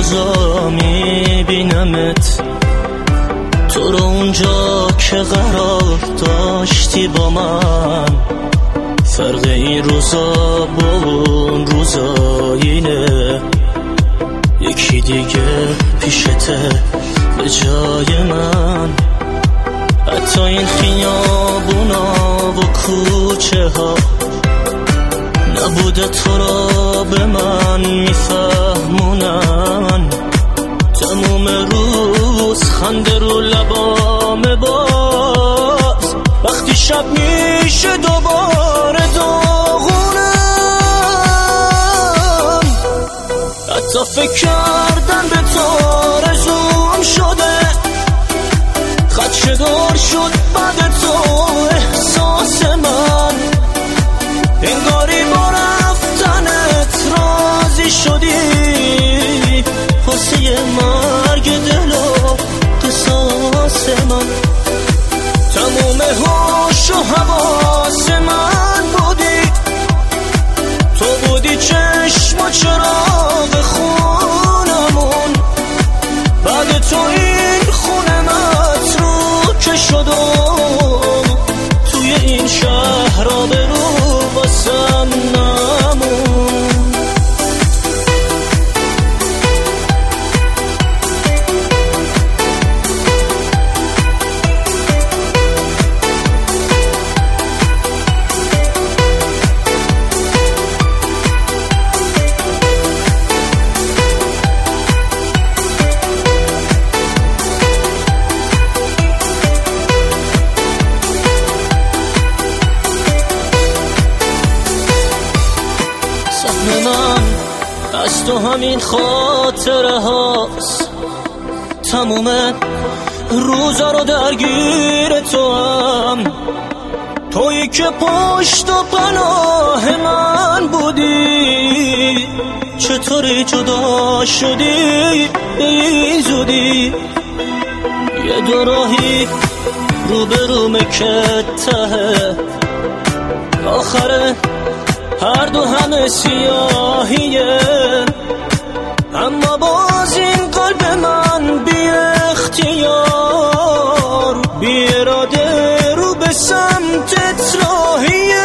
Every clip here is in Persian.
روزا میبینمت، تو رو اونجا که قرار داشتی با من. فرق این روزا با اون روزا اینه، یکی دیگه پیشته به جای من. حتی این خیابونا و کوچه ها نبوده تو را به من میفهمونن. تموم روز خنده رو لبام باز، وقتی شب میشه دوباره داغونم. حتی فکر کردن به تو آرزوم شده، خدشه‌دار شد بعد تو احساس من. انگاری با رفتنت راضی شدی، واسه مرگ دل و قصاص من. تموم هوش و حواس من بودی، تو بودی چشم و چراغ خونمون. بعد تو این خونه متروکه شد و توی این شهر آبرو واسم نمون. من از تو همین خاطره هاست، تموم روزا رو درگیر تو هم. تویی که پشت و پناه من بودی، چطوری جدا شدی به این زودی؟ یه دو راهی روبرومه که ته آخره هر دو همه سیاهیه. اما باز این قلب من بی اختیار، بی اراده رو به سمتت راهیه.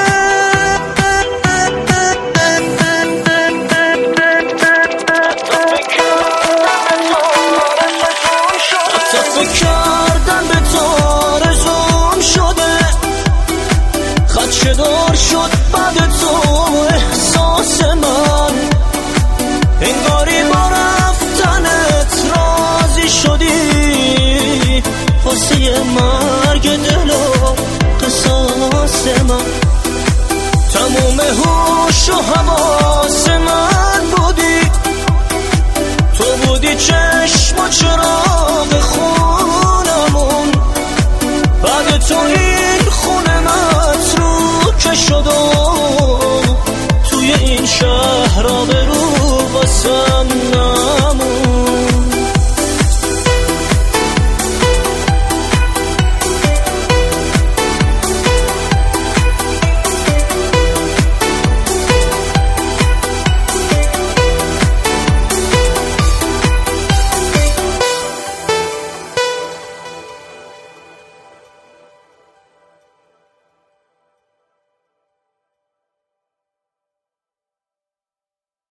حتی فکر کردن به تو آرزوم شده، خدشه‌دار شد بعد تو احساس من. انگاری با رفتنت راضی شدی، واسه مرگ دل و قصاص من. تموم هوش و حواس من بودی، تو بودی چشم و چراغ